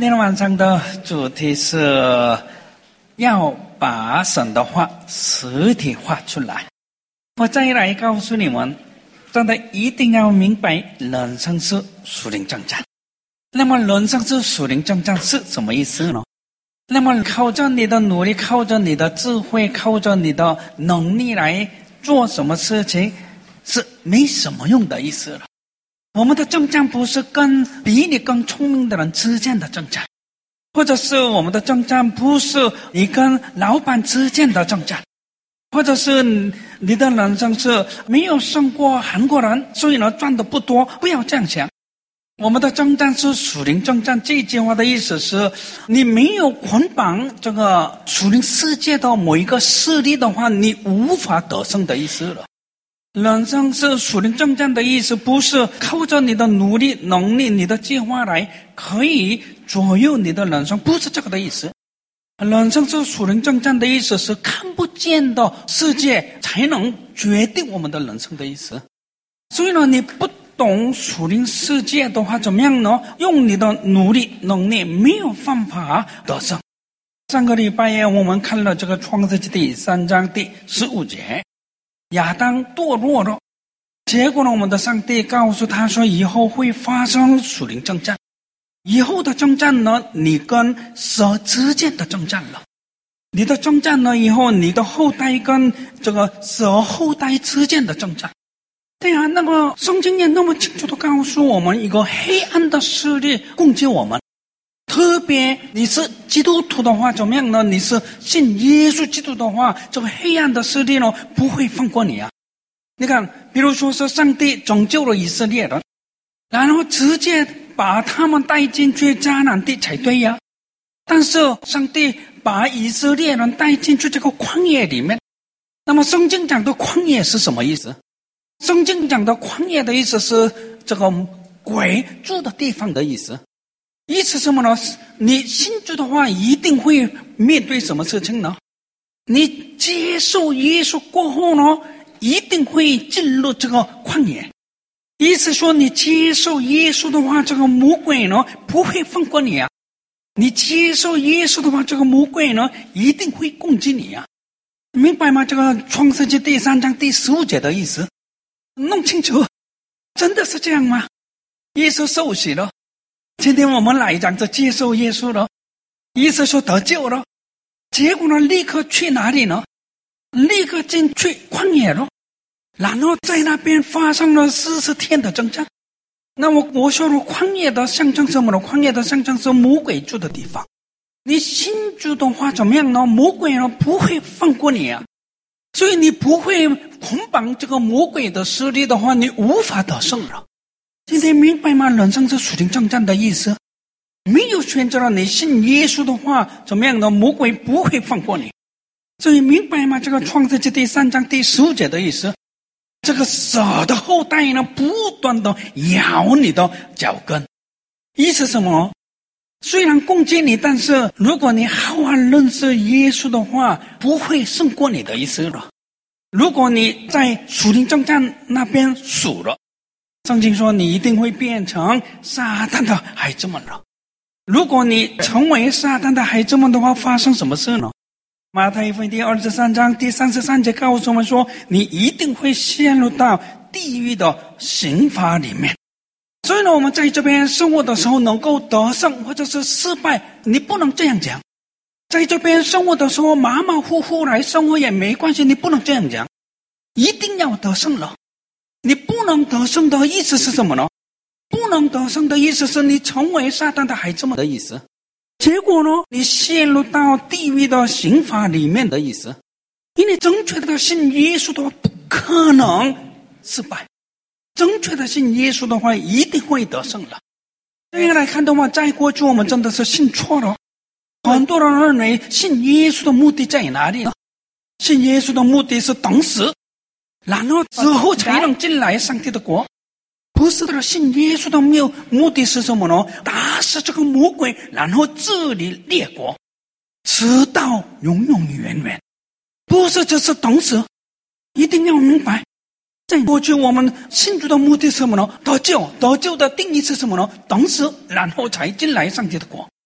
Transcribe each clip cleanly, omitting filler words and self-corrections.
那天晚上的主题是要把神的话实体化出来。我再来告诉你们，真的一定要明白人生是属灵征战。那么人生是属灵征战是什么意思呢？那么靠着你的努力，靠着你的智慧，靠着你的能力来做什么事情是没什么用的意思了。我们的征战不是跟比你更聪明的人之间的征战，或者是我们的征战不是你跟老板之间的征战，或者是你的人生是没有胜过韩国人，所以呢赚的不多，不要这样想。我们的征战是属灵征战，这句话的意思是你没有捆绑这个属灵世界的某一个势力的话，你无法得胜的意思了。人生是属灵征战的意思，不是靠着你的努力能力你的计划来可以左右你的人生，不是这个的意思。人生是属灵征战的意思是看不见的世界才能决定我们的人生的意思。所以呢，你不懂属灵世界的话怎么样呢？用你的努力能力没有办法得胜。上个礼拜我们看了这个创世纪第3章第15节，亚当堕落了，结果呢，我们的上帝告诉他说以后会发生属灵征战。以后的征战呢，你跟蛇之间的征战了。你的征战呢，以后你的后代跟这个蛇后代之间的征战。对啊，那个圣经也那么清楚地告诉我们，一个黑暗的势力攻击我们。特别你是基督徒的话怎么样呢？你是信耶稣基督的话，这个黑暗的势力呢不会放过你啊。你看，比如说是上帝拯救了以色列人，然后直接把他们带进去迦南地才对呀。但是上帝把以色列人带进去这个旷野里面，那么圣经讲的旷野是什么意思？圣经讲的旷野的意思是这个鬼住的地方的意思。意思是什么呢？你信主的话一定会面对什么事情呢？你接受耶稣过后呢，一定会进入这个旷野。意思说你接受耶稣的话，这个魔鬼呢不会放过你啊。你接受耶稣的话，这个魔鬼呢一定会攻击你啊。明白吗？这个创世纪第3章第15节的意思弄清楚，真的是这样吗？耶稣受洗了，今天我们来讲就接受耶稣了，意思说得救了，结果呢立刻去哪里呢？立刻进去旷野了，然后在那边发生了40天的征战。那我说了，旷野的象征什么呢？旷野的象征是魔鬼住的地方。你信主的话怎么样呢？魔鬼呢不会放过你啊，所以你不会捆绑这个魔鬼的势力的话，你无法得胜了。今天明白吗？人生是属灵征战的意思。没有选择了你信耶稣的话怎么样呢？魔鬼不会放过你。所以明白吗？这个创世纪第3章第15节的意思，这个蛇的后代呢不断的咬你的脚跟。意思是什么？虽然攻击你，但是如果你好好认识耶稣的话，不会胜过你的意思了。如果你在属灵征战那边输了，圣经说你一定会变成撒旦的孩子们了。如果你成为撒旦的孩子们的话，发生什么事呢？马太福音第23章第33节告诉我们说，你一定会陷入到地狱的刑罚里面。所以呢，我们在这边生活的时候能够得胜或者是失败，你不能这样讲。在这边生活的时候马马虎虎来生活也没关系，你不能这样讲，一定要得胜了。你不能得胜的意思是什么呢？不能得胜的意思是你成为撒旦的孩子们的意思。结果呢，你陷入到地狱的刑罚里面的意思。因为正确的信耶稣的话不可能失败，正确的信耶稣的话一定会得胜了。这样来看的话，在过去我们真的是信错了。很多人认为信耶稣的目的在哪里呢？信耶稣的目的是等死，然后之后才能进来上帝的国。不是的，信耶稣的目的是什么呢？打死这个魔鬼，然后治理列国，直到永永远远。不是只是等死，一定要明白。在过去我们信主的目的是什么呢？得救。得救的定义是什么呢？等死，然后才进来上帝的国。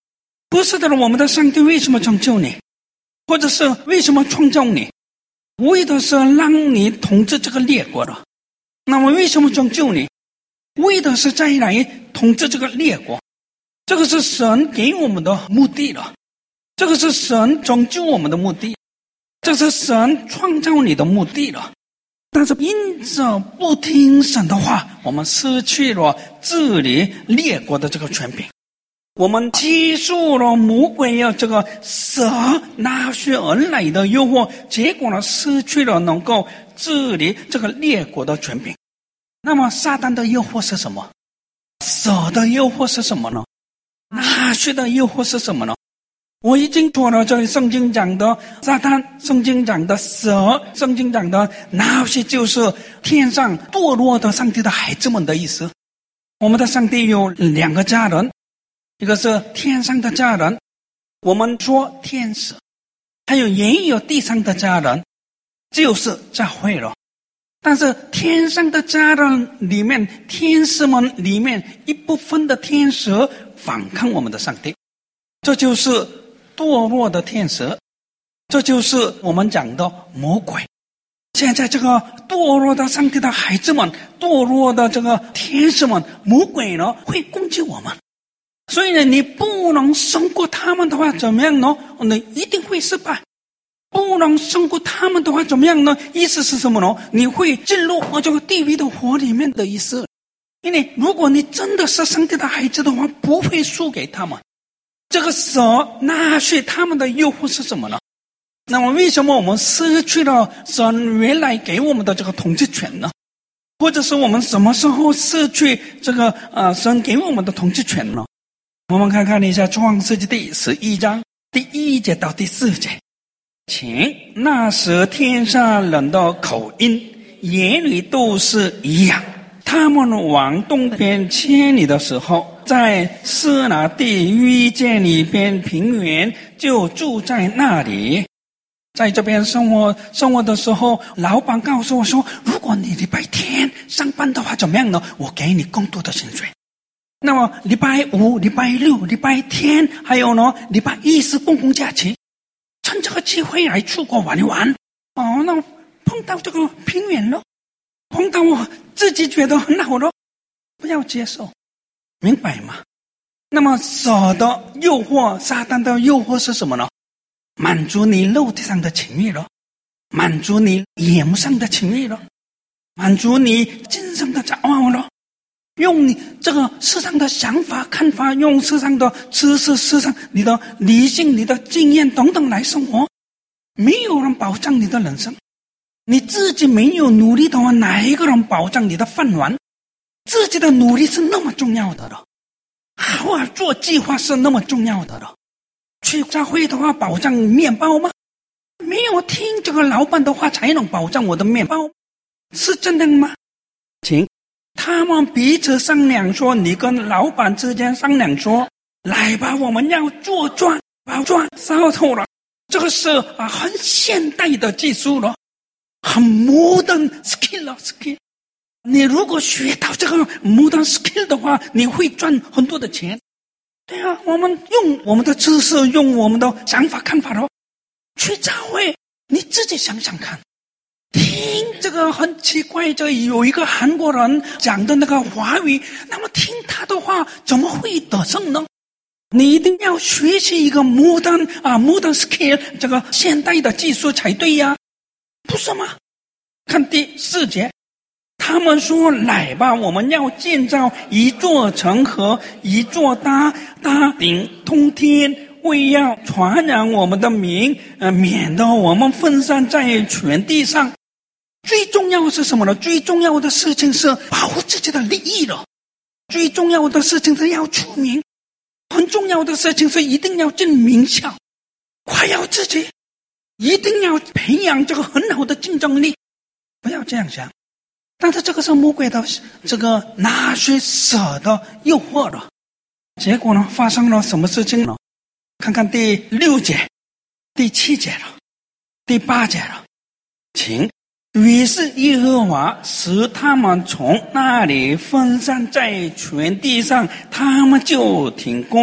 不是的，我们的上帝为什么拯救你，或者是为什么创造你，为的是让你统治这个列国的。那么为什么拯救你，为的是再来统治这个列国。这个是神给我们的目的了，这个是神拯救我们的目的，这是神创造你的目的了。但是因着不听神的话，我们失去了治理列国的这个权柄，我们接受了魔鬼要这个蛇拿血而来的诱惑，结果呢，失去了能够治理这个列国的权柄。那么撒旦的诱惑是什么？蛇的诱惑是什么呢？拿血的诱惑是什么呢？我已经说了，这里圣经讲的撒旦，圣经讲的蛇，圣经讲的拿血，就是天上堕落的上帝的孩子们的意思。我们的上帝有两个家人，一个是天上的家人，我们说天使，还有也有地上的家人，就是教会了。但是天上的家人里面，天使们里面一部分的天使反抗我们的上帝，这就是堕落的天使，这就是我们讲的魔鬼。现在这个堕落的上帝的孩子们，堕落的这个天使们，魔鬼呢会攻击我们，所以呢，你不能胜过他们的话怎么样呢？你一定会失败。不能胜过他们的话怎么样呢？意思是什么呢？你会进入这个地狱的火里面的意思。因为如果你真的是上帝的孩子的话，不会输给他们。这个蛇拿血他们的诱惑是什么呢？那么为什么我们失去了神原来给我们的这个统治权呢？或者是我们什么时候失去这个神给我们的统治权呢？我们看看一下创世纪第11章第1节到第4节。请那时天上人的口音言语都是一样，他们往东边千里的时候，在示拿地遇见一片平原，就住在那里。在这边生活的时候，老板告诉我说，如果你礼拜天上班的话怎么样呢？我给你更多的薪水。那么礼拜五、礼拜六、礼拜天，还有呢礼拜一是公共假期，趁这个机会来出国玩一玩。那碰到这个平原了，碰到我自己觉得很好了，不要接受，明白吗？那么蛇的诱惑，撒旦的诱惑是什么呢？满足你肉体上的情欲了，满足你眼目上的情欲了，满足你精神的骄傲了，用你这个世上的想法看法，用世上的知识，世上你的理性，你的经验等等来生活。没有人保障你的人生，你自己没有努力的话，哪一个人保障你的饭碗？自己的努力是那么重要的了，好好做计划是那么重要的了。去教会的话保障面包吗？没有听这个老板的话才能保障我的面包，是真的吗？请他们彼此商量说，你跟老板之间商量说，来吧，我们要做砖包砖烧透了。这个是很现代的技术了，很 modern skill 了 skill。你如果学到这个 modern skill 的话，你会赚很多的钱。对啊，我们用我们的知识，用我们的想法看法了，去教会，你自己想想看。听这个很奇怪，这有一个韩国人讲的那个华语，那么听他的话怎么会得胜呢？你一定要学习一个 modern skill， 这个现代的技术才对呀，不是吗？看第4节，他们说，来吧，我们要建造一座城和一座大鼎通天，为要传扬我们的名，免得我们分散在全地上。最重要的是什么呢？最重要的事情是保护自己的利益了，最重要的事情是要出名，很重要的事情是一定要进名校，夸耀自己，一定要培养这个很好的竞争力，不要这样想。但是这个是魔鬼的这个拿血蛇的诱惑了。结果呢，发生了什么事情呢？看看第6节、第7节了，第8节了。请于是耶和华使他们从那里分散在全地上，他们就停工，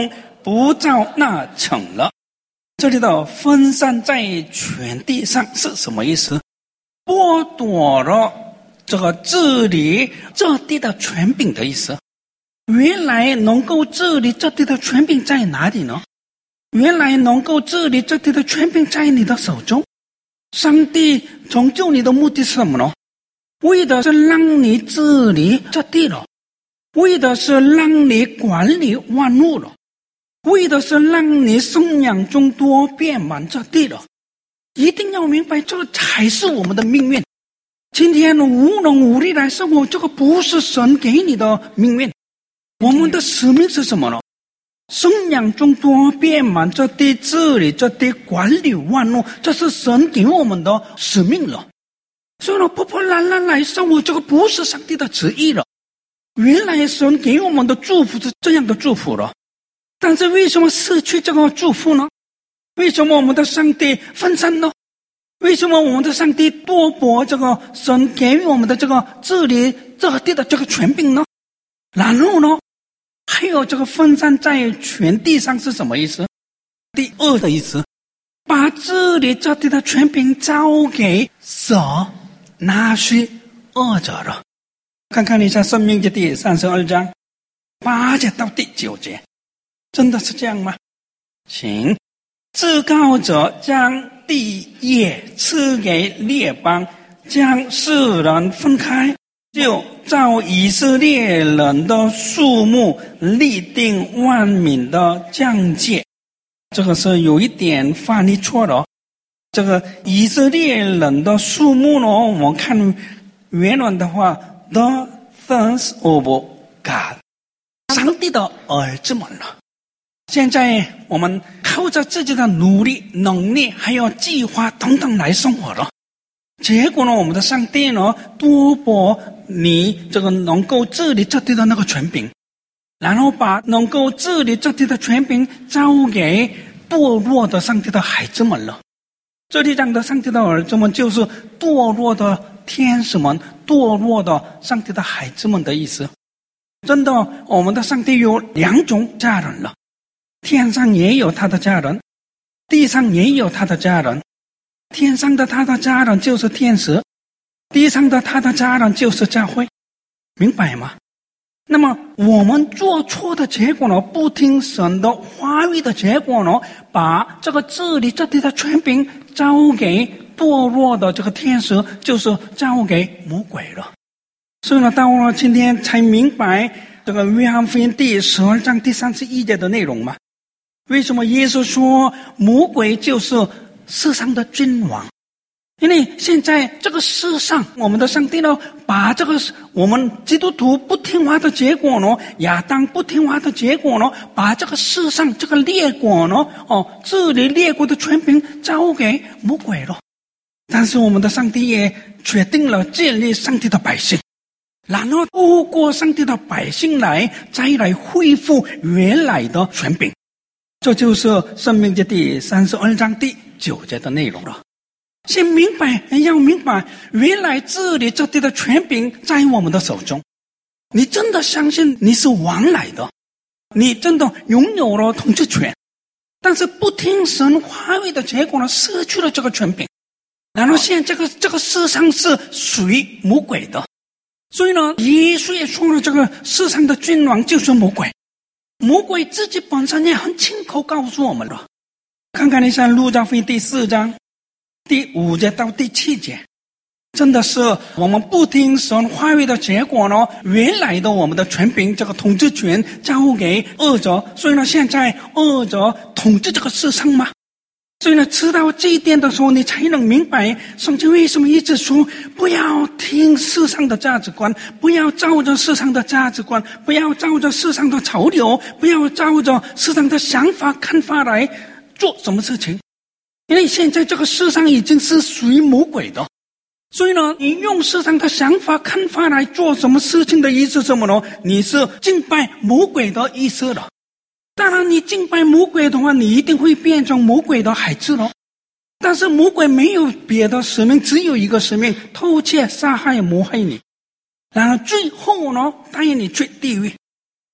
不照那成了。这里的分散在全地上是什么意思？剥夺了这个治理这地的权柄的意思。原来能够治理这地的权柄在哪里呢？原来能够治理这地的权柄在你的手中。上帝成就你的目的是什么呢？为的是让你治理这地了，为的是让你管理万物了，为的是让你生养众多，遍满这地了。一定要明白，这才是我们的命运。今天无能无力来生活，这个不是神给你的命运。我们的使命是什么呢？生养众多，遍满这地，治理这地，管理万物，这是神给我们的使命了。所以呢，破破烂烂来生活，这个不是上帝的旨意了。原来神给我们的祝福是这样的祝福了，但是为什么失去这个祝福呢？为什么我们的上帝分散呢？为什么我们的上帝夺夺这个神给予我们的这个治理这地的这个权柄呢？然后呢，还有这个分散在全地上是什么意思？第二的意思，把治理这地的权柄交给舍拿去恶者了。看看一下申命记第32章8节到第9节，真的是这样吗？请至高者将地业赐给列邦，将世人分开，就照以色列人的数目立定万民的疆界。这个是有一点翻译错了。这个以色列人的数目呢，我们看原文的话 The sons of God， 上帝的儿子们了。现在我们靠着自己的努力、能力还有计划等等来生活了，结果呢，我们的上帝呢夺夺你这个能够治理这地的那个权柄，然后把能够治理这地的权柄交给堕落的上帝的孩子们了。这里讲的上帝的儿子们就是堕落的天使们，堕落的上帝的孩子们的意思。真的，我们的上帝有2种家人了，天上也有他的家人，地上也有他的家人。天上的他的家人就是天使，地上的他的家人就是教会，明白吗？那么我们做错的结果呢，不听神的话语的结果呢，把这个治理这地的权柄交给堕落的这个天使，就是交给魔鬼了。所以呢，到了今天才明白这个约翰福音第12章第31节的内容嘛。为什么耶稣说魔鬼就是世上的君王？因为现在这个世上，我们的上帝呢，把这个我们基督徒不听话的结果呢，亚当不听话的结果呢，把这个世上这个列国呢，治理列国的权柄交给魔鬼了。但是我们的上帝也决定了建立上帝的百姓，然后透过上帝的百姓再来恢复原来的权柄。这就是申命记第32章第9节的内容了。先要明白，原来治理这地的权柄在我们的手中。你真的相信你是王来的，你真的拥有了统治权，但是不听神话语的结果呢，失去了这个权柄。然后现在这个世上是属于魔鬼的，所以呢，耶稣也说了，这个世上的君王就是魔鬼。魔鬼自己本身也很亲口告诉我们了。看看一下路加福音第4章第5节到第7节，真的是我们不听神话语的结果呢，原来的我们的权柄，这个统治权交给恶者，所以呢，现在恶者统治这个世上吗？所以呢，知道这一点的时候，你才能明白圣经为什么一直说不要听世上的价值观，不要照着世上的价值观，不要照着世上的潮流，不要照着世上的想法看法来做什么事情。因为现在这个世上已经是属于魔鬼的，所以呢，你用世上的想法看法来做什么事情的意思是什么呢？你是敬拜魔鬼的意思了。当然你敬拜魔鬼的话，你一定会变成魔鬼的孩子了。但是魔鬼没有别的使命，只有一个使命，偷窃杀害谋害你，然后最后呢，带你去地狱。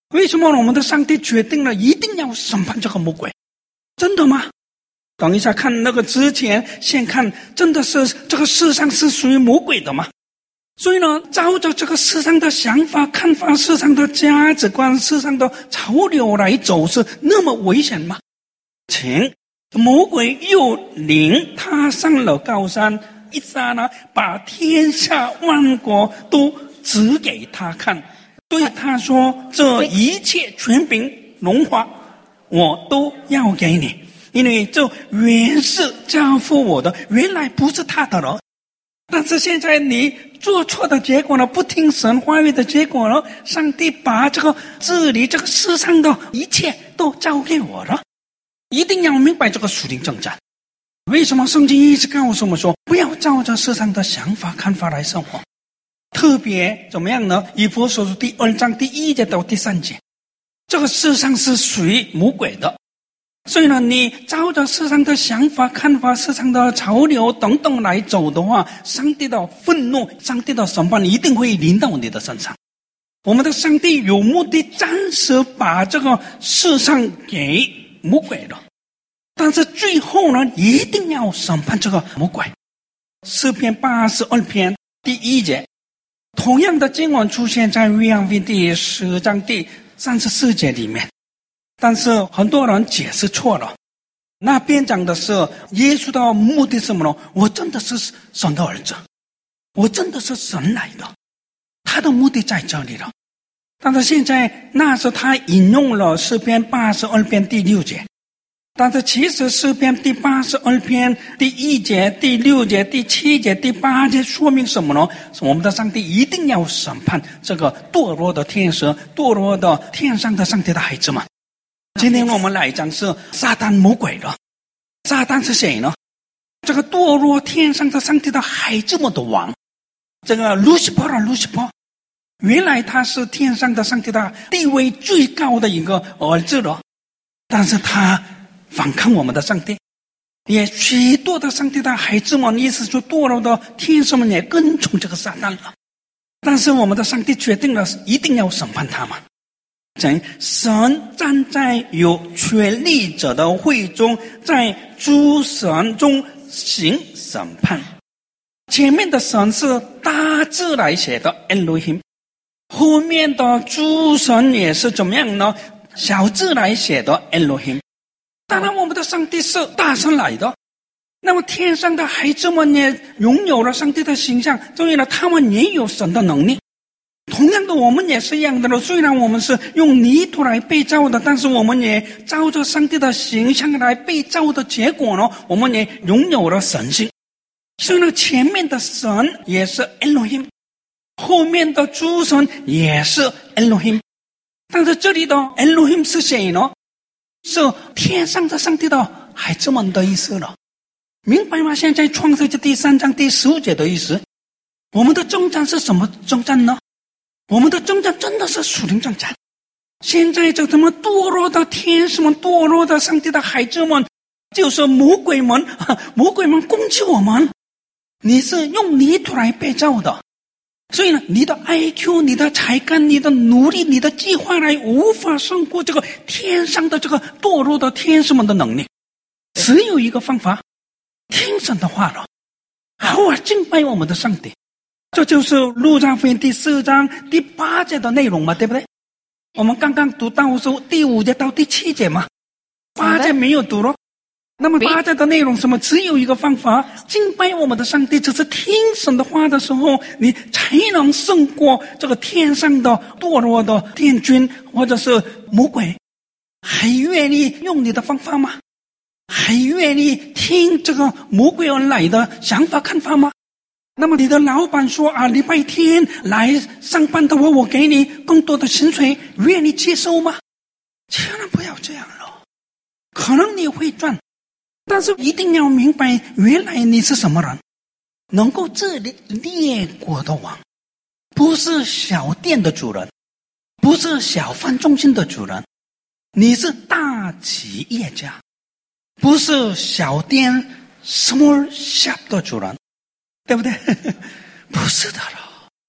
为什么我们的上帝决定了一定要审判这个魔鬼？真的吗？等一下看那个之前，先看真的是这个世上是属于魔鬼的吗？所以呢，照着这个世上的想法、看法、世上的价值观、世上的潮流来走，是那么危险吗？请魔鬼又领他上了高山，一刹那把天下万国都指给他看，对他说：这一切权柄荣华我都要给你，因为这原是交付我的，原来不是他的了。但是现在你做错的结果呢，不听神话语的结果呢，上帝把这个治理这个世上的一切都交给我了。一定要明白这个属灵征战。为什么圣经一直告诉我们说，不要照着世上的想法看法来生活？特别怎么样呢？以弗所书第2章第1节到第3节，这个世上是属于魔鬼的，所以呢，你照着世上的想法、看法、世上的潮流等等来走的话，上帝的愤怒、上帝的审判一定会临到你的身上。我们的上帝有目的暂时把这个世上给魔鬼了，但是最后呢，一定要审判这个魔鬼。诗篇82篇第1节，同样的经文出现在约翰福音第10章第34节里面。但是很多人解释错了，那边讲的是耶稣的目的是什么呢？我真的是神的儿子，我真的是神来的，他的目的在这里了。但是现在那是他引用了诗篇82篇第6节，但是其实诗篇第82篇第1节、第6节、第7节、第8节说明什么呢？我们的上帝一定要审判这个堕落的天使、堕落的天上的上帝的孩子们。今天我们来讲是撒旦魔鬼了。撒旦是谁呢？这个堕落天上的上帝的孩子们的王，这个路西波，原来他是天上的上帝的地位最高的一个儿子了，但是他反抗我们的上帝，也许多的上帝的孩子们，意思就堕落的天使们也跟从这个撒旦了。但是我们的上帝决定了一定要审判他们。神站在有权力者的会中，在诸神中行审判。前面的神是大字来写的 Elohim， 后面的诸神也是怎么样呢？小字来写的 Elohim。 当然我们的上帝是大神来的，那么天上的孩子们也拥有了上帝的形象，所以呢，他们也有神的能力。同样的，我们也是一样的了。虽然我们是用泥土来被造的，但是我们也照着上帝的形象来被造的结果呢，我们也拥有了神性。所以呢，前面的神也是 Elohim， 后面的诸神也是 Elohim。 但是这里的 Elohim 是谁呢？是天上的上帝的孩子们的意思了。明白吗？现在创世记第3章第15节的意思。我们的征战是什么征战呢？我们的征战真的是属灵征战。现在这他们堕落的天使们、堕落的上帝的孩子们，就是魔鬼们，魔鬼们攻击我们。你是用泥土来被造的，所以呢，你的 IQ、你的才干、你的努力、你的计划来无法胜过这个天上的这个堕落的天使们的能力。只有一个方法，听神的话了，好好敬拜我们的上帝。这就是路加福音第4章第8节的内容嘛，对不对？我们刚刚读到是第5节到第7节嘛，8节没有读了。那么8节的内容什么？只有一个方法，敬拜我们的上帝，只是听神的话的时候，你才能胜过这个天上的堕落的天君或者是魔鬼。还愿意用你的方法吗？还愿意听这个魔鬼而来的想法看法吗？那么你的老板说礼拜天来上班的话，我给你更多的薪水，愿意接受吗？千万不要这样了。可能你会赚，但是一定要明白，原来你是什么人，能够治理列国的王，不是小店的主人，不是小贩中心的主人，你是大企业家，不是小店 small shop 的主人，对不对？不是的了。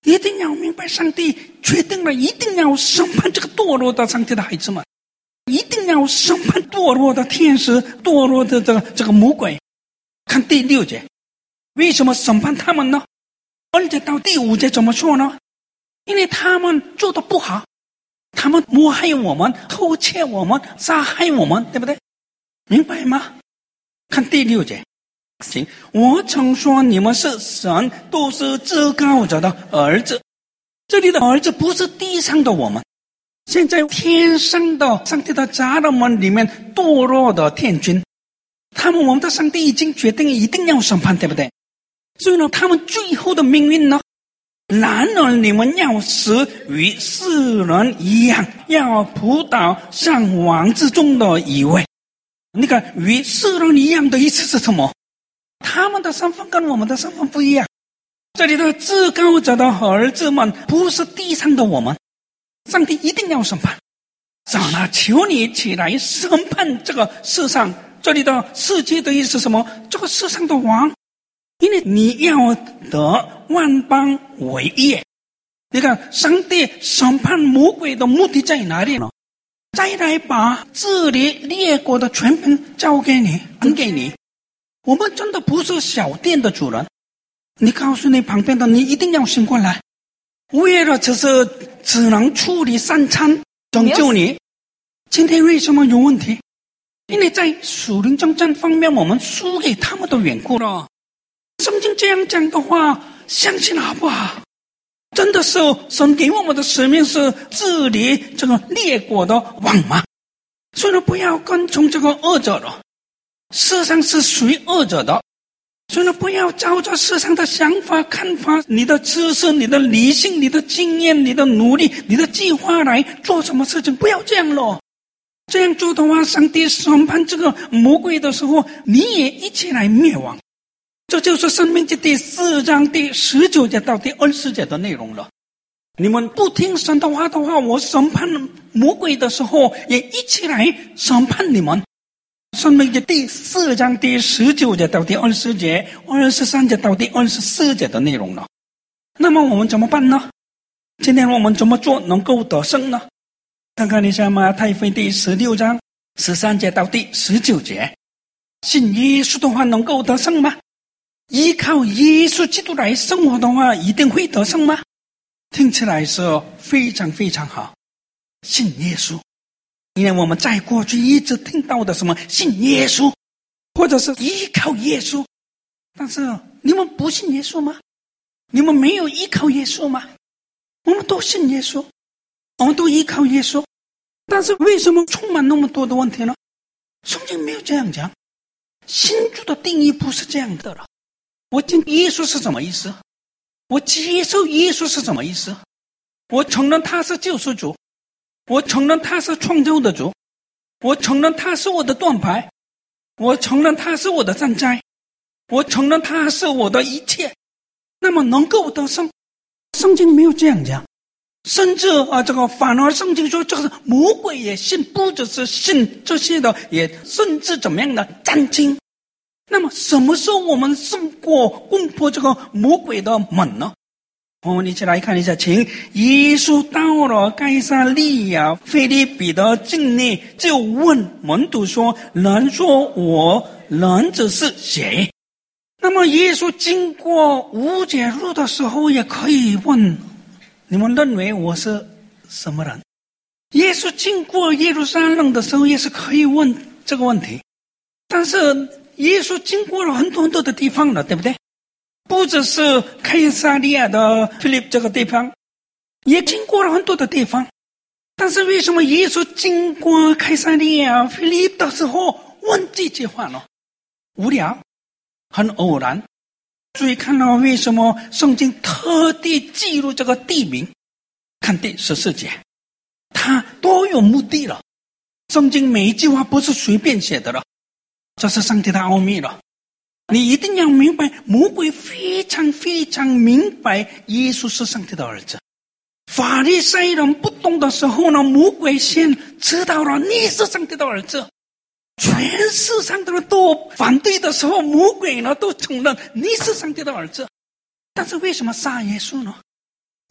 一定要明白，上帝决定了一定要审判这个堕落的上帝的孩子们，一定要审判堕落的天使，堕落的这个魔鬼。看第6节，为什么审判他们呢？而且到第5节怎么说呢？因为他们做得不好，他们谋害我们，偷窃我们，杀害我们，对不对？明白吗？看第6节，行，我曾说你们是神，都是至高者的儿子。这里的儿子不是地上的我们，现在天上的上帝的家人们里面堕落的天君，我们的上帝已经决定一定要审判，对不对？所以呢，他们最后的命运呢，然而你们要死与世人一样，要扑倒像王之中的一位。你看，与世人一样的意思是什么？他们的身份跟我们的身份不一样。这里的至高者的儿子们不是地上的我们，上帝一定要审判。上啊，求你起来审判这个世上。这里的世界的意思是什么？这个世上的王，因为你要得万邦为业。你看，上帝审判魔鬼的目的在哪里呢？再来把治理列国的权柄交给你，分给你。我们真的不是小店的主人。你告诉你旁边的，你一定要醒过来，为了只能处理3餐拯救你。今天为什么有问题？因为在属灵征战方面我们输给他们的缘故了。圣经这样讲的话，相信好不好？真的是神给我们的使命是治理这个列国的王吗？所以不要跟从这个恶者了。世上是属于恶者的，所以不要照着世上的想法看法，你的知识，你的理性，你的经验，你的努力，你的计划来做什么事情，不要这样了。这样做的话，上帝审判这个魔鬼的时候，你也一起来灭亡。这就是申命记第4章第19节到第20节的内容了。你们不听神的话，我审判魔鬼的时候，也一起来审判你们。申命记第4章第19节到第20节，23节到第24节的内容了。那么我们怎么办呢？今天我们怎么做能够得胜呢？看看一下马太福音第16章13节到第19节，信耶稣的话能够得胜吗？依靠耶稣基督来生活的话，一定会得胜吗？听起来是非常非常好。信耶稣，因为我们在过去一直听到的什么信耶稣，或者是依靠耶稣，但是你们不信耶稣吗？你们没有依靠耶稣吗？我们都信耶稣，我们都依靠耶稣，但是为什么充满那么多的问题呢？圣经没有这样讲，信主的定义不是这样的了。我信耶稣是什么意思？我接受耶稣是什么意思？我承认他是救赎主，我承认他是创造的主，我承认他是我的盾牌，我承认他是我的站寨，我承认他是我的一切，那么能够得胜。圣经没有这样讲，甚至反而圣经说这个魔鬼也信，不只是信这些的，也甚至怎么样的战经。那么什么时候我们胜过攻破这个魔鬼的门呢？我们一起来看一下，请耶稣到了该撒利亚腓立比的境内，就问门徒说，人说我人子是谁？那么耶稣经过无解路的时候，也可以问，你们认为我是什么人？耶稣经过耶路撒冷的时候，也是可以问这个问题。但是耶稣经过了很多的地方了，对不对？不只是该撒利亚的腓立这个地方，也经过了很多的地方。但是为什么耶稣经过该撒利亚腓立的时候问这句话呢？无聊，很偶然。注意看到为什么圣经特地记录这个地名，看第14节，它多有目的了。圣经每一句话不是随便写的了，这是上帝的奥秘了。你一定要明白，魔鬼非常非常明白耶稣是上帝的儿子。法利赛人不懂的时候呢，魔鬼先知道了你是上帝的儿子。全世上的人都反对的时候，魔鬼呢都承认你是上帝的儿子。但是为什么杀耶稣呢？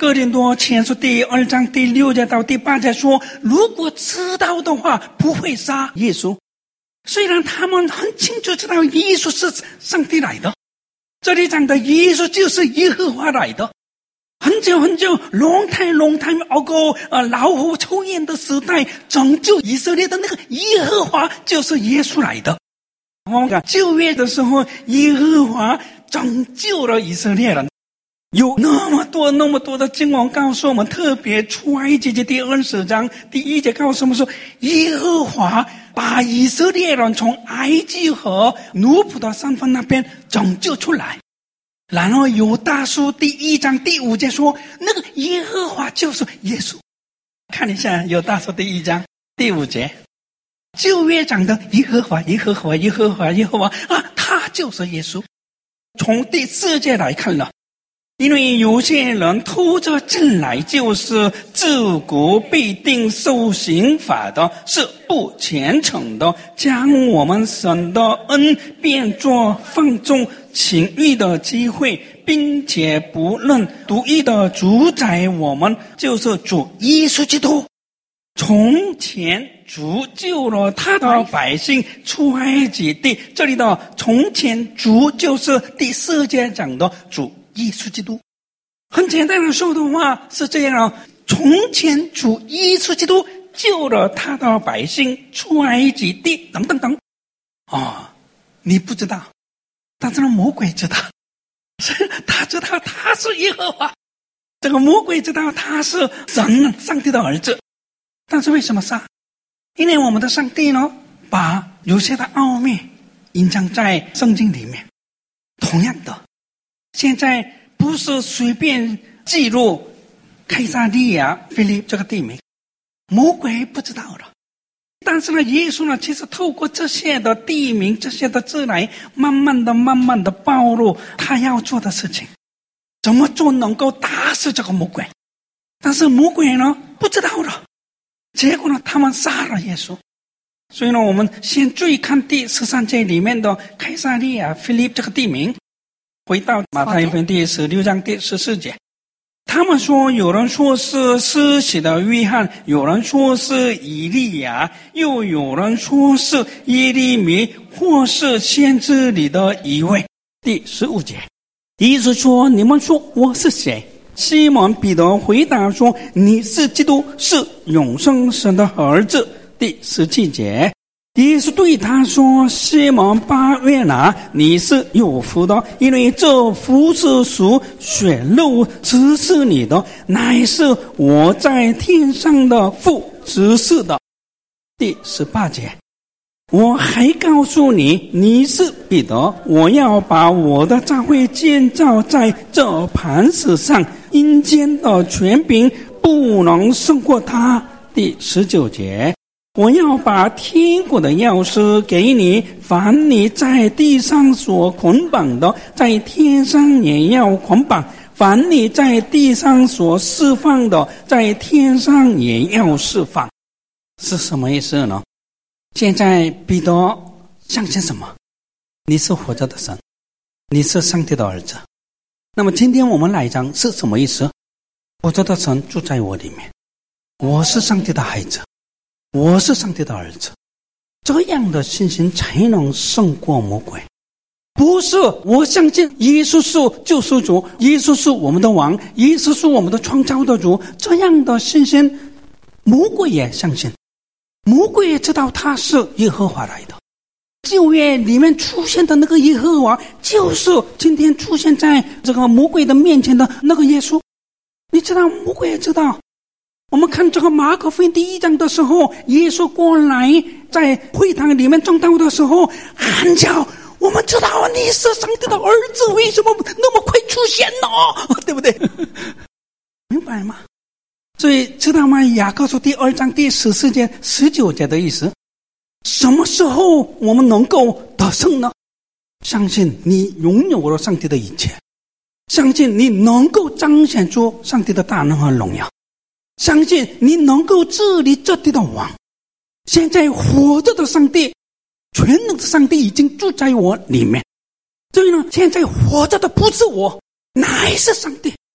哥林多前书第2章第6节到第8节说，如果知道的话不会杀耶稣。虽然他们很清楚知道耶稣是上帝来的，这里讲的耶稣就是耶和华来的。很久 long time ago， 老虎抽烟的时代，拯救以色列的那个耶和华就是耶稣来的。我们看旧约的时候，耶和华拯救了以色列人，有那么多的经文告诉我们，特别出埃及记第20章第1节告诉我们说，耶和华把以色列人从埃及和奴仆的身份那边拯救出来。然后犹大书第1章第5节说，那个耶和华就是耶稣。看一下犹大书第1章第5节，旧约讲的耶和华啊，他就是耶稣。从第4节来看了，因为有些人偷着进来，就是自古必定受刑罚的，是不虔诚的，将我们神的恩变作放纵情欲的机会，并且不认独一的主宰我们，就是主耶稣基督。从前主救了他的百姓出埃及地，这里的从前主就是第4节讲的主耶稣基督。很简单的说的话是这样，从前主耶稣基督救了他的百姓出埃及地等等等。你不知道，但是魔鬼知道，他知道他是耶和华，这个魔鬼知道他是神上帝的儿子。但是为什么杀？因为我们的上帝呢，把有些的奥秘隐藏在圣经里面。同样的，现在不是随便记录开撒利亚腓立这个地名，魔鬼不知道了。但是呢，耶稣呢，其实透过这些的地名、这些的字来，慢慢的暴露他要做的事情，怎么做能够打死这个魔鬼。但是魔鬼呢，不知道了，结果呢，他们杀了耶稣。所以呢，我们先注意看第13节里面的开撒利亚腓立这个地名。回到马太福音第16章第14节，他们说，有人说是施洗的约翰，有人说是以利亚，又有人说是耶利米，或是先知里的一位。第15节，耶稣说，你们说我是谁？西门彼得回答说，你是基督，是永生神的儿子。第17节，耶稣对他说，西门巴约拿，你是有福的，因为这福是属血肉指示你的，乃是我在天上的父指示的。第18节，我还告诉你，你是彼得，我要把我的教会建造在这磐石上，阴间的权柄不能胜过他。第19节，我要把天国的钥匙给你，凡你在地上所捆绑的，在天上也要捆绑；凡你在地上所释放的，在天上也要释放。是什么意思呢？现在彼得相信什么？你是活着的神，你是上帝的儿子。那么今天我们来讲是什么意思？活着的神住在我里面，我是上帝的孩子，我是上帝的儿子，这样的信心才能胜过魔鬼。不是我相信耶稣是救赎主，耶稣是我们的王，耶稣是我们的创造的主，这样的信心魔鬼也相信，魔鬼也知道他是耶和华来的。旧约里面出现的那个耶和华，就是今天出现在这个魔鬼的面前的那个耶稣。你知道，魔鬼也知道。我们看这个马可福音第1章的时候，耶稣过来在会堂里面正道的时候喊叫，我们知道你是上帝的儿子，为什么那么快出现呢？对不对？明白吗？所以知道吗？雅各书第2章第14节19节的意思，什么时候我们能够得胜呢？相信你拥有了上帝的一切，相信你能够彰显出上帝的大能和荣耀，相信你能够治理这地的王。现在活着的上帝，全能的上帝已经住在我里面。所以呢，现在活着的不是我，乃是上帝。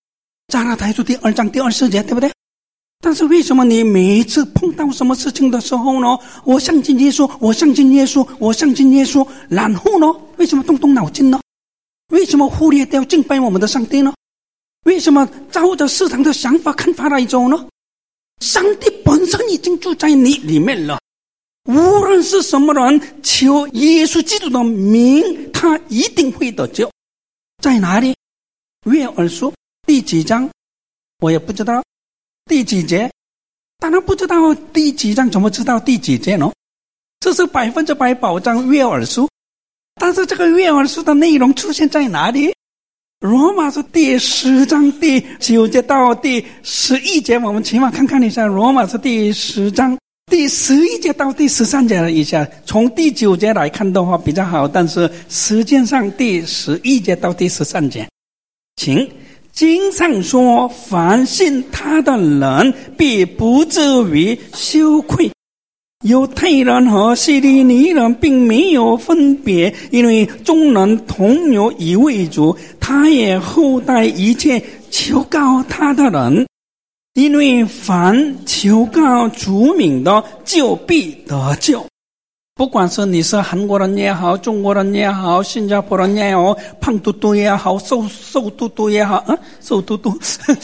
加拉太书第2章第24节，对不对？但是为什么你每一次碰到什么事情的时候呢，我相信耶稣，我相信耶稣，我相信耶稣，然后呢，为什么动脑筋呢？为什么忽略掉敬拜我们的上帝呢？为什么照着市场的想法看法来走呢？上帝本身已经住在你里面了，无论是什么人求耶稣基督的名，他一定会得救。在哪里？约珥书第几章？我也不知道第几节，当然不知道第几章，怎么知道第几节呢？这是100%保障约珥书，但是这个约珥书的内容出现在哪里？罗马书第10章第9节到第11节，我们起码看看一下罗马书第10章第11节到第13节一下，从第9节来看的话比较好，但是时间上第11节到第13节，请经上说，凡信他的人必不至于羞愧。犹太人和希利尼人并没有分别，因为众人同有一位主，他也厚待一切求告他的人。因为凡求告主名的，就必得救。不管是你是韩国人也好，中国人也好，新加坡人也好，胖嘟嘟也好，瘦嘟嘟也好，瘦嘟嘟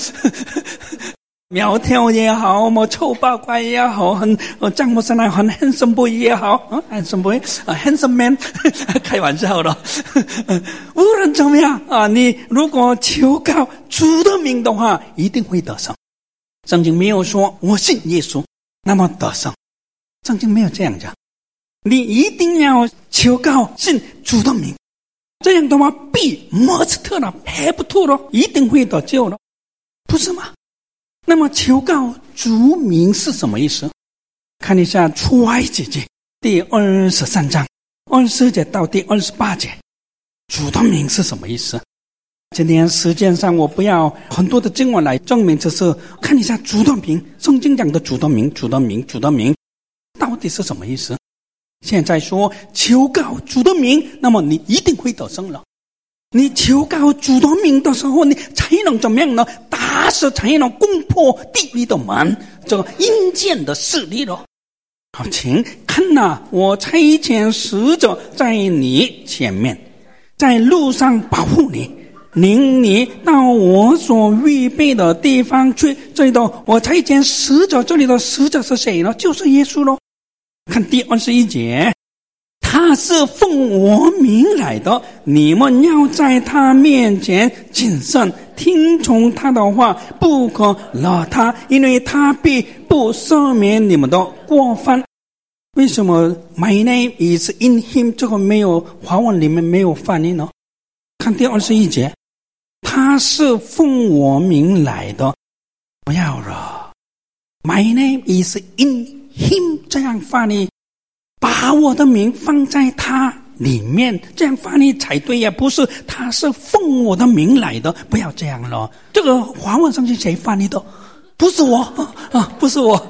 苗条也好，臭八怪也好，张木生很 handsome boy 也好，handsome boy handsome man 开玩笑的无论怎么样你如果求告主的名的话，一定会得胜。圣经没有说我信耶稣那么得胜，圣经没有这样讲，你一定要求告信主的名，这样的话必 must 了 have to 了，一定会得救了，不是吗？那么求告主名是什么意思？看一下出埃及记第23章24节到第28节，主的名是什么意思？今天时间上我不要很多的经文来证明，只是看一下主的名，圣经讲的主的名到底是什么意思。现在说求告主的名，那么你一定会得胜了。你求告主的名的时候，你才能怎么样呢？打死才能攻破地狱的门，这个阴间的势力了。好，请看我差遣使者在你前面，在路上保护你，领你到我所预备的地方去。这里的我差遣使者，这里的使者是谁呢？就是耶稣咯。看第21节，他是奉我名来的，你们要在他面前谨慎，听从他的话，不可惹他，因为他必不赦免你们的过犯。为什么 My name is in him 这个没有，华文里面没有翻译呢？看第21节，他是奉我名来的，不要惹。 My name is in him 这样翻译，把我的名放在他里面，这样翻译才对呀，不是他是奉我的名来的，不要这样了。这个华文圣经谁翻译的？不是我不是我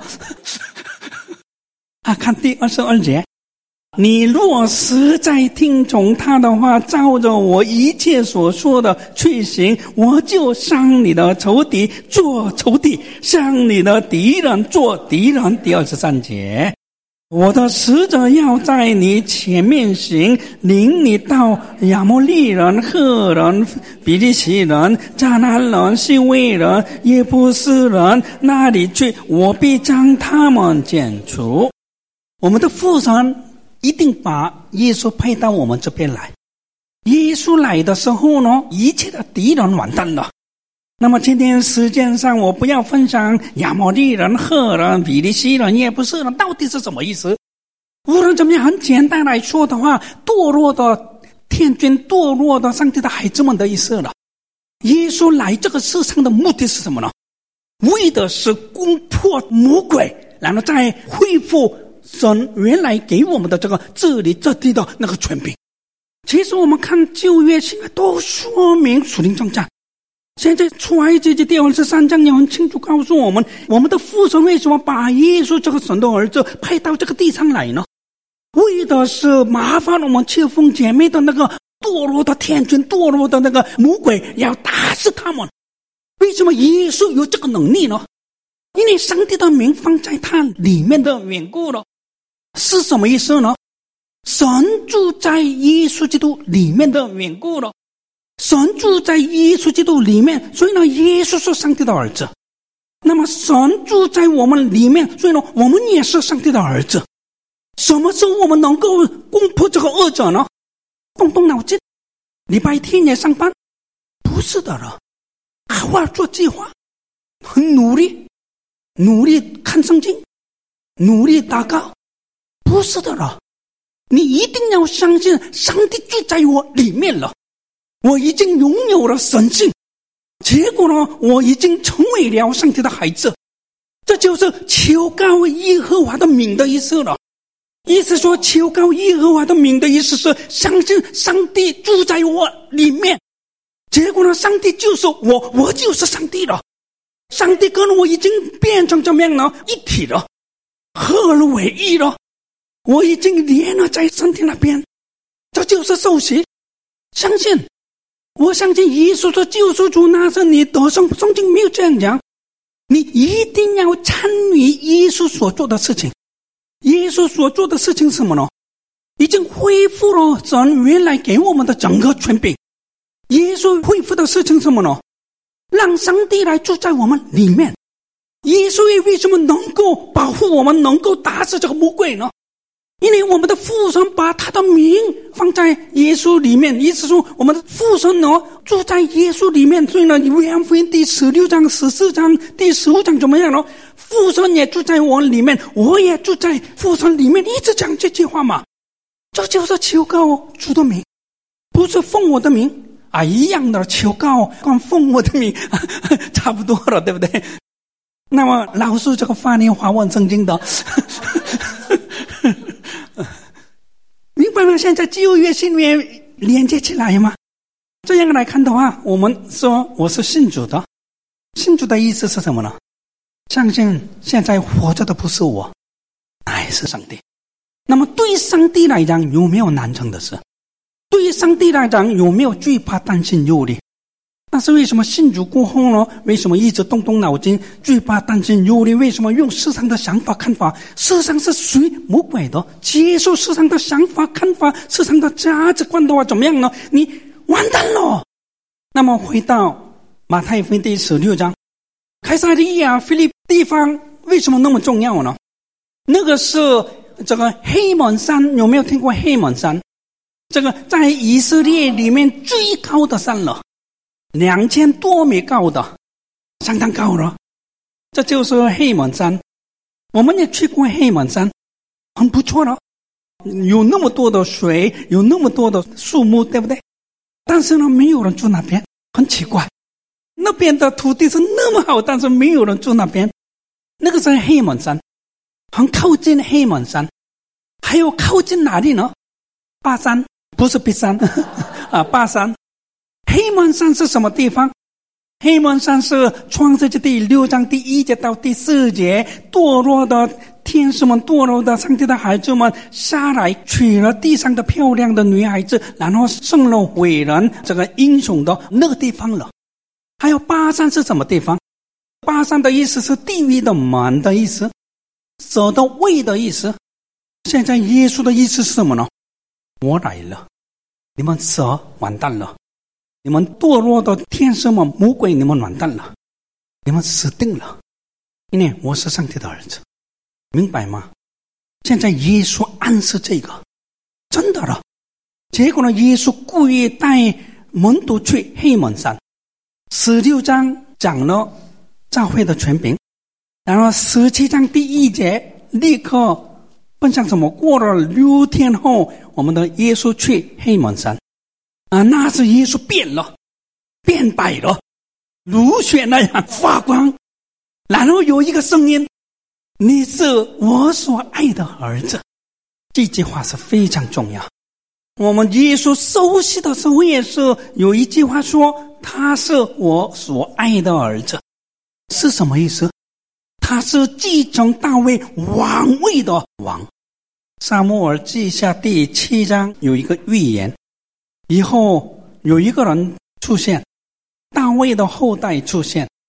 看第22节，你若实在听从他的话，照着我一切所说的去行，我就向你的仇敌做仇敌，向你的敌人做敌人。第23节，我的使者要在你前面行，领你到亚摩利人、赫人、比利洗人、迦南人、西魏人、耶布斯人那里去，我必将他们剪除。我们的父神一定把耶稣派到我们这边来，耶稣来的时候呢，一切的敌人完蛋了。那么今天时间上我不要分享亚摩利人、赫人、比利洗人、耶布斯人到底是什么意思。无论怎么样，很简单来说的话，堕落的天君，堕落的上帝的孩子们的意思了。耶稣来这个世上的目的是什么呢？为的是攻破魔鬼，然后再恢复神原来给我们的这个治理这地的那个权柄。其实我们看旧约现在都说明属灵征战。现在出埃及记第23章也很清楚告诉我们，我们的父神为什么把耶稣这个神的儿子派到这个地上来呢？为的是麻烦我们切奉姐妹的那个堕落的天君，堕落的那个魔鬼，要打死他们。 为什么耶稣有这个能力呢？因为上帝的名放在他里面的缘故了。是什么意思呢？神住在耶稣基督里面的缘故了。神住在耶稣基督里面，所以呢，耶稣是上帝的儿子。那么神住在我们里面，所以呢，我们也是上帝的儿子。什么时候我们能够攻破这个恶者呢？动脑筋，礼拜天也上班？不是的了，好好做计划，很努力看圣经，努力祷告，不是的了。你一定要相信上帝住在我里面了，我已经拥有了神性，结果呢，我已经成为了上帝的孩子。这就是求告耶和华的名的意思了。意思说，求告耶和华的名的意思是相信上帝住在我里面，结果呢，上帝就是我就是上帝了。上帝跟我已经变成怎么样呢？一体了，合而为一了。我已经连了在身体那边，这就是受洗。相信，我相信耶稣的救赎主拿着你得胜，圣经没有这样讲。你一定要参与耶稣所做的事情。耶稣所做的事情是什么呢？已经恢复了神原来给我们的整个权柄。耶稣恢复的事情是什么呢？让上帝来住在我们里面。耶稣为什么能够保护我们，能够打死这个魔鬼呢？因为我们的父神把他的名放在耶稣里面，意思说我们的父神呢住在耶稣里面。所以呢，约翰福音第16章、14章、第15章怎么样呢？父神也住在我里面，我也住在父神里面，一直讲这句话嘛。这就是求告主的名，不是奉我的名啊，一样的求告跟奉我的名差不多了，对不对？那么老师这个翻译华文圣经的明白吗？现在旧约新约连接起来吗？这样来看的话，我们说我是信主的，信主的意思是什么呢？相信现在活着的不是我，乃是上帝。那么对上帝来讲，有没有难成的事？对上帝来讲，有没有惧怕、担心、忧虑？但是为什么信主过后呢？为什么一直动脑筋，惧怕、担心、忧虑？为什么用世上的想法、看法？世上是属于魔鬼的，接受世上的想法、看法、世上的价值观的话，怎么样呢？你完蛋了。那么回到马太福音第16章，凯撒利亚腓立地方为什么那么重要呢？那个是这个黑门山，有没有听过黑门山？这个在以色列里面最高的山了，2000多米高的，相当高了。这就是黑门山。我们也去过黑门山，很不错了，有那么多的水，有那么多的树木，对不对？但是呢，没有人住那边，很奇怪。那边的土地是那么好，但是没有人住那边。那个是黑门山，很靠近黑门山。还有靠近哪里呢？巴山，不是比山啊，巴山。黑门山是什么地方？黑门山是创世纪第6章第1节到第4节，堕落的天使们，堕落的上帝的孩子们下来，娶了地上的漂亮的女孩子，然后生了伟人这个英雄的那个地方了。还有巴山是什么地方？巴山的意思是地狱的门的意思，蛇的胃的意思。现在耶稣的意思是什么呢？我来了，你们蛇完蛋了，你们堕落的天使们、魔鬼，你们完蛋了，你们死定了，因为我是上帝的儿子，明白吗？现在耶稣暗示这个，真的了。结果呢，耶稣故意带门徒去黑门山。16章讲了教会的权柄，然后17章第1节立刻分享什么？过了6天后，我们的耶稣去黑门山啊，那是耶稣变了，变白了，如雪那样发光。然后有一个声音：“你是我所爱的儿子。”这句话是非常重要。我们耶稣受洗的时候也是有一句话说：“他是我所爱的儿子。”是什么意思？他是继承大卫王位的王。撒母耳记下第7章有一个预言，以后有一个人出现，大卫的后代出现，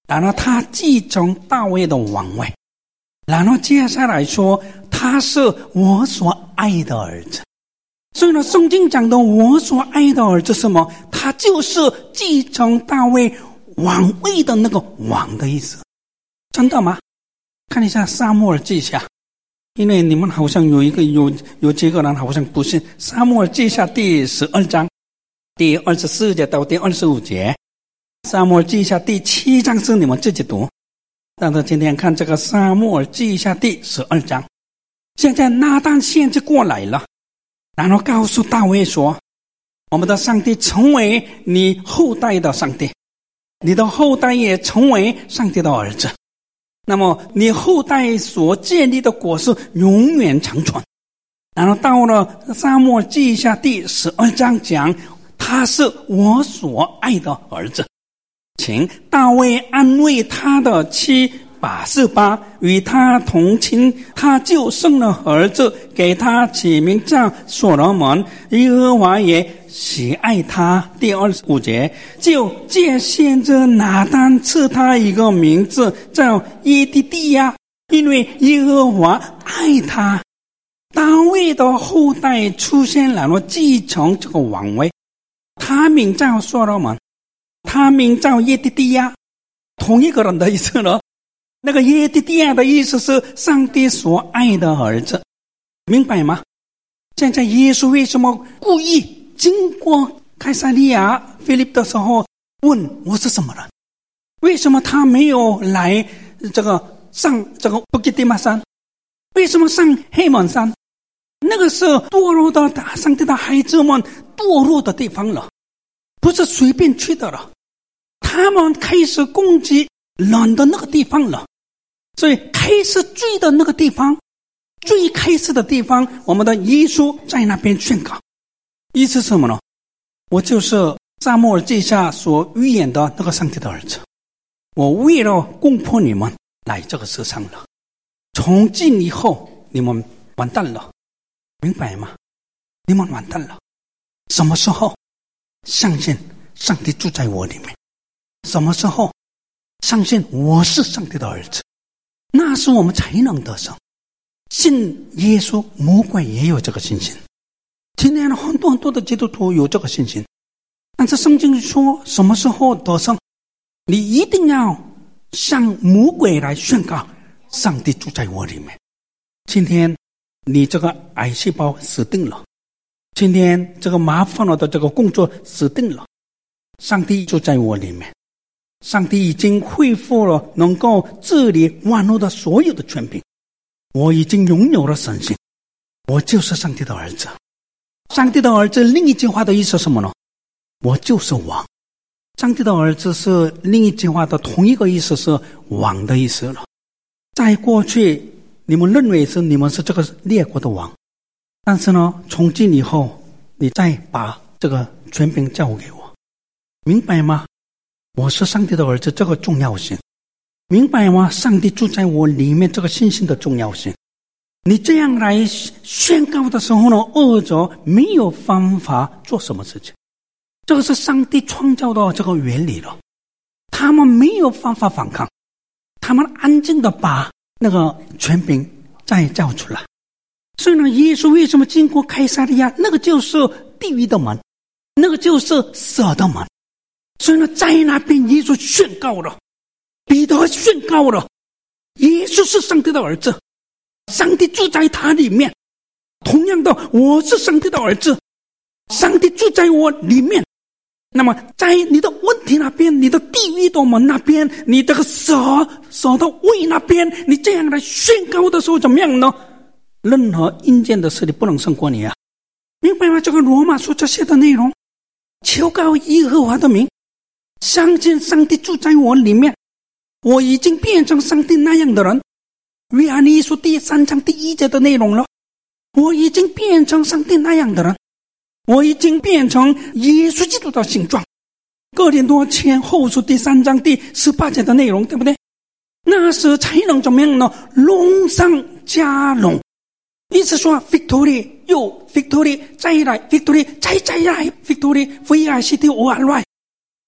然后他继承大卫的王位，然后接下来说他是我所爱的儿子。所以呢，圣经讲的我所爱的儿子是什么？他就是继承大卫王位的那个王的意思。真的吗？看一下撒母耳记下，因为你们好像有几个人好像不信。撒母耳记下第12章第24节到第25节，撒母耳记下第7章是你们自己读。但是今天看这个撒母耳记下第12章，现在拿单先知过来了，然后告诉大卫说，我们的上帝成为你后代的上帝，你的后代也成为上帝的儿子，那么你后代所建立的国是永远长存。然后到了撒母耳记下第12章讲，他是我所爱的儿子。请大卫安慰他的妻拔示巴，与他同亲，他就生了儿子，给他起名叫所罗门。耶和华也喜爱他。第25节，就借先知拿单赐他一个名字叫耶底底亚，因为耶和华爱他。大卫的后代出现了继承这个王位，他名叫所罗门，他名叫耶底底亚，同一个人的意思了。那个耶底底亚的意思是上帝所爱的儿子，明白吗？现在耶稣为什么故意经过该撒利亚腓立的时候问我是什么人？为什么他没有来上这个布吉迪马山？为什么上黑门山？那个是堕落的上帝的孩子们堕落的地方了，不是随便去的了。他们开始攻击人的那个地方了，所以开始罪的那个地方，最开始的地方，我们的耶稣在那边宣告。意思是什么呢？我就是撒母耳记下所预言的那个上帝的儿子，我为了攻破你们来这个世上了，从今以后你们完蛋了，明白吗？你们完蛋了。什么时候相信上帝住在我里面？什么时候相信我是上帝的儿子？那是我们才能得胜。信耶稣，魔鬼也有这个信心。今天很多的基督徒有这个信心，但是圣经说什么时候得胜？你一定要向魔鬼来宣告，上帝住在我里面。今天你这个癌细胞死定了，今天这个麻烦了的这个工作死定了，上帝住在我里面。上帝已经恢复了能够治理万物的所有的权柄，我已经拥有了神性，我就是上帝的儿子。上帝的儿子另一句话的意思是什么呢？我就是王。上帝的儿子是另一句话的同一个意思，是王的意思了。在过去你们认为是你们是这个列国的王，但是呢，从今以后你再把这个权柄交给我，明白吗？我是上帝的儿子，这个重要性，明白吗？上帝住在我里面，这个信心的重要性。你这样来宣告的时候呢，恶者没有方法做什么事情。这个是上帝创造的这个原理了，他们没有办法反抗，他们安静的把那个权柄再交出来。所以呢，耶稣为什么经过该撒利亚？那个就是地狱的门，那个就是死的门。所以呢，在那边耶稣宣告了，彼得宣告了，耶稣是上帝的儿子，上帝住在他里面。同样的，我是上帝的儿子，上帝住在我里面。那么在你的问题那边，你的地狱的门那边，你这个蛇的胃那边，你这样来宣告的时候怎么样呢？任何阴间的势力不能胜过你啊，明白吗？这个罗马书这些的内容，求告耶和华的名，相信上帝住在我里面，我已经变成上帝那样的人。约翰一书第3章第1节的内容了，我已经变成上帝那样的人，我已经变成耶稣基督的形状。哥林多前后书第3章第18节的内容，对不对？那时才能怎么样呢？龙上加龙，意思说 victory 又 victory 再来 victory 再来 victory VICTORY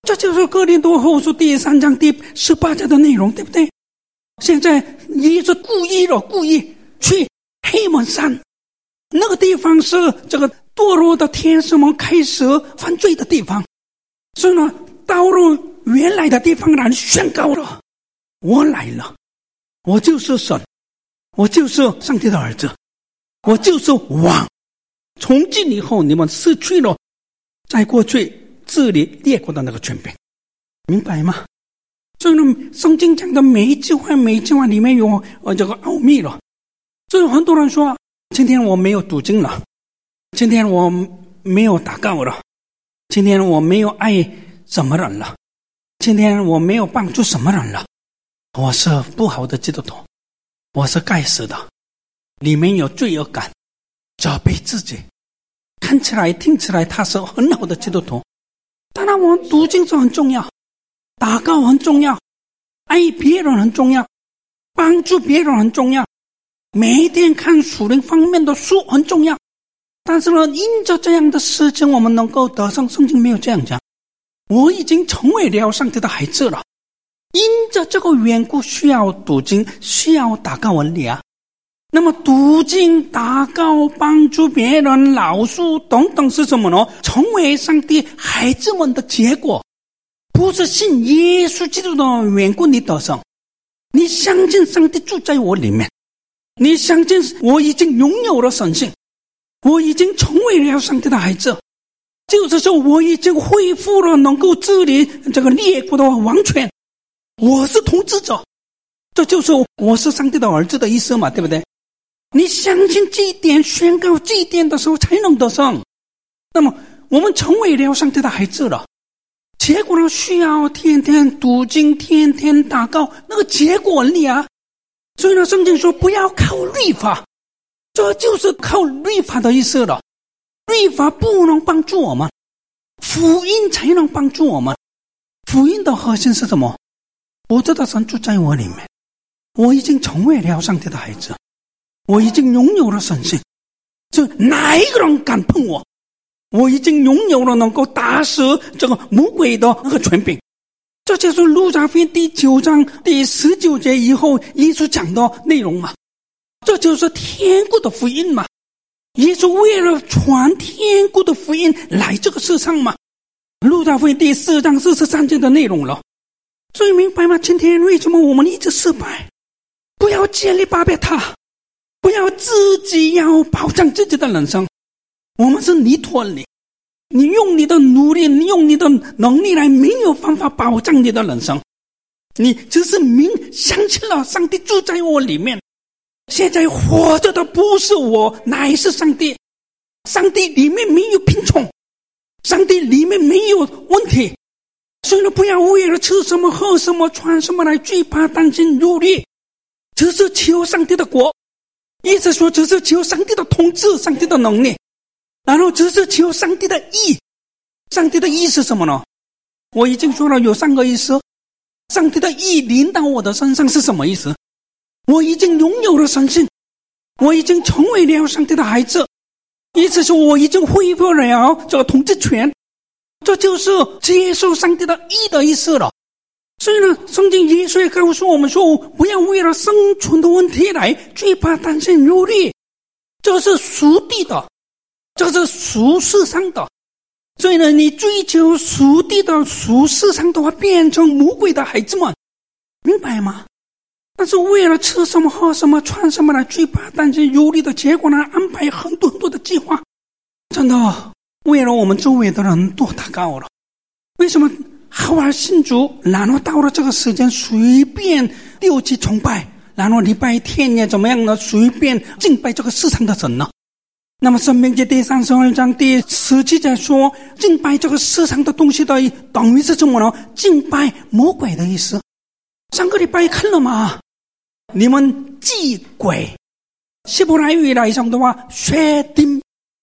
这就是哥林多后书第3章第18节的内容，对不对？现在耶稣故意去黑门山，那个地方是这个堕落的天使们开始犯罪的地方，所以呢，到了原来的地方来宣告了，我来了，我就是神，我就是上帝的儿子，我就是王。从今以后，你们失去了在过去治理列国的那个权柄，明白吗？所以呢，圣经讲的每一句话里面有这个奥秘了。所以很多人说，今天我没有读经了，今天我没有祷告了，今天我没有爱什么人了，今天我没有帮助什么人了，我是不好的基督徒，我是该死的，里面有罪恶感，责备自己，看起来听起来他是很好的基督徒。当然我们读经是很重要，祷告很重要，爱别人很重要，帮助别人很重要，每一天看属灵方面的书很重要。但是呢，因着这样的事情我们能够得胜，圣经没有这样讲。我已经成为了上帝的孩子了，因着这个缘故需要读经，需要祷告文理啊。那么读经、祷告、帮助别人、饶恕等等是什么呢？成为上帝孩子们的结果，不是信耶稣基督的缘故你得胜。你相信上帝住在我里面，你相信我已经拥有了神性，我已经成为了上帝的孩子，就是说我已经恢复了能够治理这个列国的王权，我是统治者，这就是我是上帝的儿子的意思嘛，对不对？你相信这一点，宣告这一点的时候才能得胜。那么我们成为了上帝的孩子了，结果呢，需要天天读经，天天祷告，那个结果里啊。所以呢，圣经说不要靠律法，这就是靠律法的意思了。律法不能帮助我们，福音才能帮助我们。福音的核心是什么？我知道神住在我里面，我已经成为了上帝的孩子，我已经拥有了神性，就哪一个人敢碰我，我已经拥有了能够打死这个魔鬼的那个权柄。这就是路加福音第9章第19节以后耶稣讲的内容嘛，这就是天国的福音嘛。耶稣为了传天国的福音来这个世上嘛，路加福音第4章43节的内容了。所以明白吗？今天为什么我们一直失败？不要建立巴别塔，不要自己要保障自己的人生，我们是泥土里，你用你的努力，你用你的能力来没有办法保障你的人生。你只是想起了上帝住在我里面，现在活着的不是我，乃是上帝。上帝里面没有贫穷，上帝里面没有问题。所以呢，不要为了吃什么喝什么穿什么来惧怕担心忧虑，只是求上帝的国，意思说只是求上帝的统治，上帝的能力，然后只是求上帝的义。上帝的义是什么呢？我已经说了有3个意思。上帝的义临到我的身上是什么意思？我已经拥有了神性，我已经成为了上帝的孩子，意思是我已经恢复了这个统治权，这就是接受上帝的义的意思了。所以呢，圣经耶稣也告诉我们说，不要为了生存的问题来惧怕担心忧虑，这是属地的，这是属世上的。所以呢，你追求属地的属世上的话，变成魔鬼的孩子们，明白吗？但是为了吃什么喝什么穿什么来惧怕担心忧虑的结果呢，安排很多很多的计划，真的为了我们周围的人多祷告了。为什么好好信主，然后到了这个时间随便六级崇拜，然后礼拜天也怎么样呢？随便敬拜这个世上的神呢？那么申命记第32章第17节说，敬拜这个世上的东西的等于是什么呢？敬拜魔鬼的意思。上个礼拜看了吗？你们祭鬼，希伯来语来讲的话，Shedim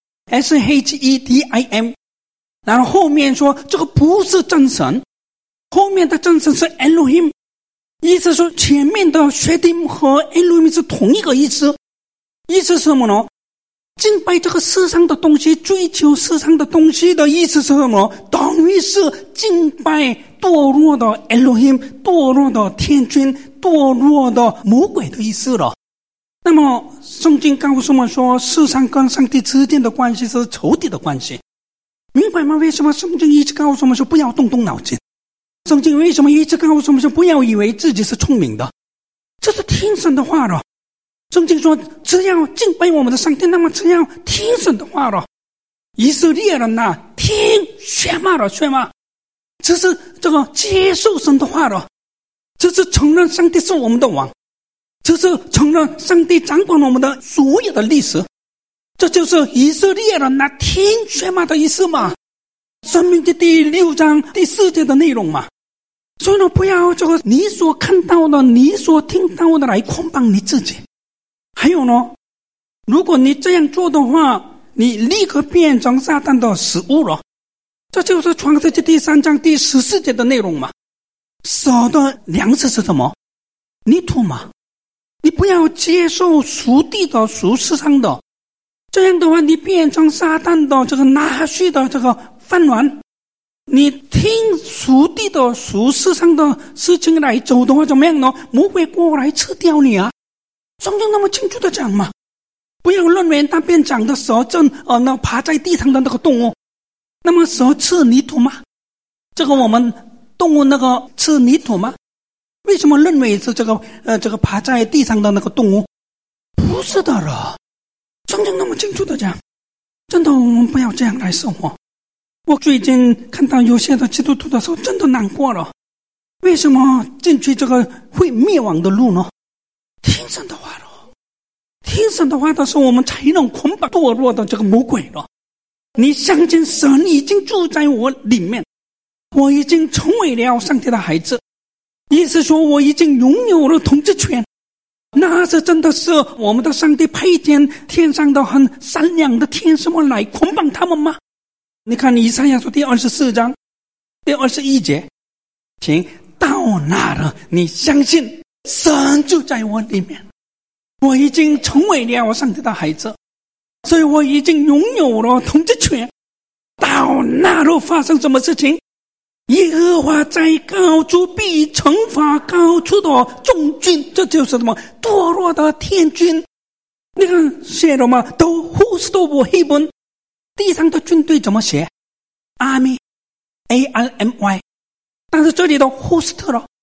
SHEDIM， 然后后面说这个不是真神，后面的真神是 Elohim， 意思说前面的 Shedim 和 Elohim 是同一个意思。意思是什么呢？ 敬拜这个世上的东西，追求世上的东西的意思是什么？等于是敬拜堕落的 Elohim， 堕落的天君，堕落的魔鬼的意思了。那么圣经告诉我们说，世上跟上帝之间的关系是仇敌的关系，明白吗？为什么圣经一直告诉我们说不要动脑筋？圣经为什么一直告诉我们说不要以为自己是聪明的？这是听神的话了。圣经说只要敬拜我们的上帝，那么只要听神的话了。以色列人呐，听学嘛了，学嘛，这是这个接受神的话了，这是承认上帝是我们的王，这是承认上帝掌管我们的所有的历史，这就是以色列人呐听学嘛的意思嘛。申命记第6章第4节的内容嘛。所以呢，不要这个你所看到的、你所听到的来捆绑你自己。还有呢，如果你这样做的话，你立刻变成撒旦的食物了。这就是创世记第3章第14节的内容嘛。蛇的粮食是什么？泥土嘛。你不要接受属地的、属世上的，这样的话你变成撒旦的这个拿去的这个饭碗。你听属地的、属世上的事情来走的话，怎么样呢？魔鬼过来吃掉你啊！圣经那么清楚的讲嘛，不要认为那边讲的蛇正那爬在地上的那个动物，那么蛇吃泥土吗？这个我们动物那个吃泥土吗？为什么认为是这个爬在地上的那个动物？不是的了，圣经那么清楚的讲，真的我们不要这样来生活。我最近看到有些的基督徒的时候，真的难过了。为什么进去这个会灭亡的路呢？听神的话了，听神的话的时候，我们才能捆绑堕落的这个魔鬼了。你相信神已经住在我里面，我已经成为了上帝的孩子，意思说我已经拥有了统治权。那是真的是我们的上帝派遣天上的很善良的天使们来捆绑他们吗？你看以赛亚书第24章第21节，请到那了，你相信神就在我里面，我已经成为了上帝的孩子，所以我已经拥有了统治权。到那了发生什么事情？耶和华在高处必惩罚高处的众军，这就是什么？堕落的天军。你看写了吗？都 host of heaven， 地上的军队怎么写？ Army A-R-M-Y， 但是这里的 host 了，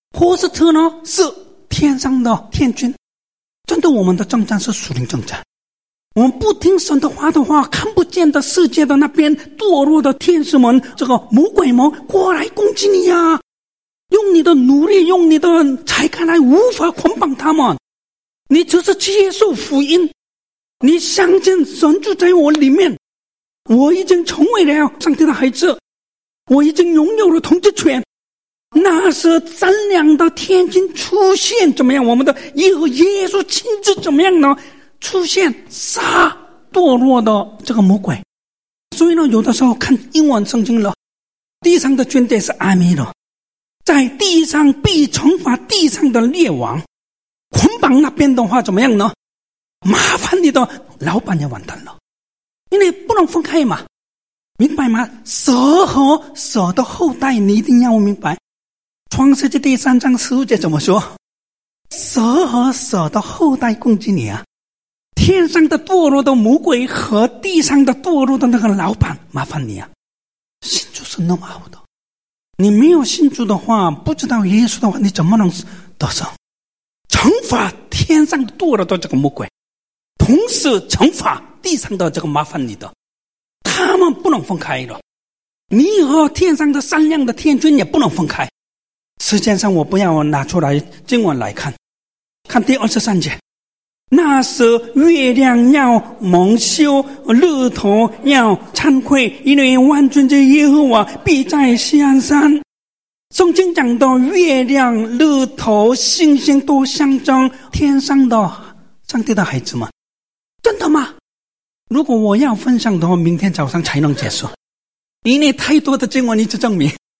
host 呢是天上的天军。真的，我们的征战是属灵征战。我们不听神的话的话，看不见的世界的那边堕落的天使们，这个魔鬼们过来攻击你呀！用你的努力，用你的才干来无法捆绑他们。你只是接受福音，你相信神就在我里面，我已经成为了上帝的孩子，我已经拥有了统治权。那是善良的天君出现，怎么样？我们的耶稣亲自怎么样呢？出现杀堕落的这个魔鬼。所以呢，有的时候看英文圣经了，地上的军队是阿弥了，在地上必惩罚地上的列王。捆绑那边的话怎么样呢？麻烦你的老板也完蛋了，因为不能分开嘛，明白吗？蛇和蛇的后代你一定要明白。创世记第3章15节怎么说？蛇和蛇的后代攻击你啊！天上的堕落的魔鬼和地上的堕落的那个老板，麻烦你啊！信主是那么好的，你没有信主的话，不知道耶稣的话，你怎么能得胜？惩罚天上堕落的这个魔鬼，同时惩罚地上的这个麻烦你的，他们不能分开了。你和天上的善良的天君也不能分开。时间上我不要拿出来经文来看，看第23节。那时月亮要蒙羞，日头要惭愧，因为万军之耶和华必在锡安山。圣经讲到月亮、日头、星星都象征天上的上帝的孩子们，真的吗？如果我要分享的话，明天早上才能结束，因为太多的经文一直证明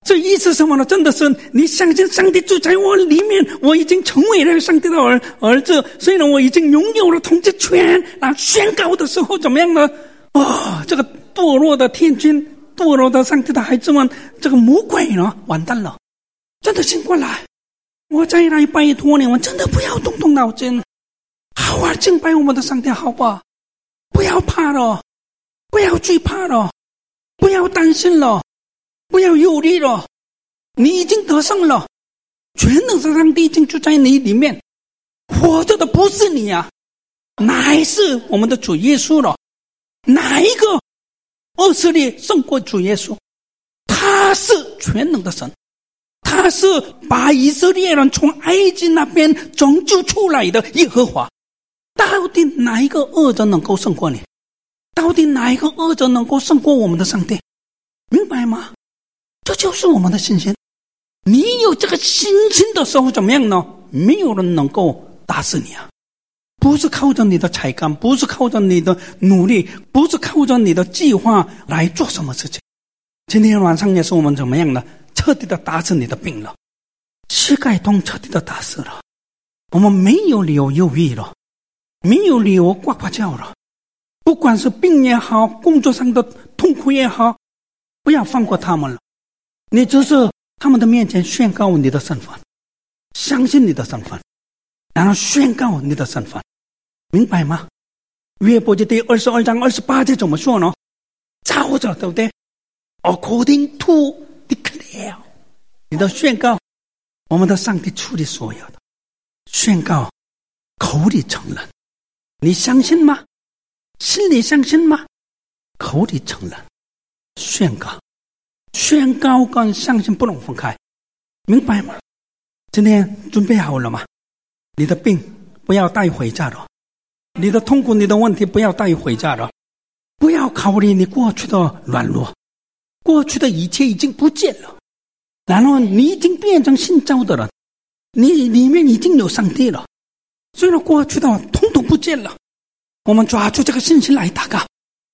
这意思是什么呢？真的是你相信上帝住在我里面，我已经成为了上帝的儿子，所以呢，我已经拥有了统治权。然后宣告的时候怎么样呢？这个堕落的天君，堕落的上帝的孩子们，这个魔鬼呢，完蛋了，真的醒过来。我再来拜托你们，真的不要动脑筋，好好敬拜我们的上帝，好吧？不要怕了，不要惧怕了，不要担心了，不要忧虑了，你已经得胜了，全能的上帝已经住在你里面，活着的不是你啊，乃是我们的主耶稣了。哪一个以色列胜过主耶稣？他是全能的神，他是把以色列人从埃及那边拯救出来的耶和华。到底哪一个恶者能够胜过你？到底哪一个恶者能够胜过我们的上帝？明白吗？这就是我们的信心。你有这个信心的时候怎么样呢？没有人能够打死你啊！不是靠着你的才干，不是靠着你的努力，不是靠着你的计划来做什么事情。今天晚上也是我们怎么样呢？彻底的打死你的病了，膝盖痛彻底的打死了，我们没有理由忧郁了，没有理由呱呱叫了。不管是病也好，工作上的痛苦也好，不要放过他们了。你只是他们的面前宣告你的身份，相信你的身份，然后宣告你的身份，明白吗？约伯记第22章28节怎么说呢？照着，对不对？ According to declare， 你的宣告，我们的上帝处理所有的宣告，口里承认。你相信吗？心里相信吗？口里承认，宣告。宣告跟相信不能分开，明白吗？今天准备好了吗？你的病不要带回家了，你的痛苦，你的问题不要带回家了，不要考虑你过去的软弱，过去的一切已经不见了，然后你已经变成新造的人，你里面已经有上帝了，所以过去的统统不见了。我们抓住这个信心来祷告，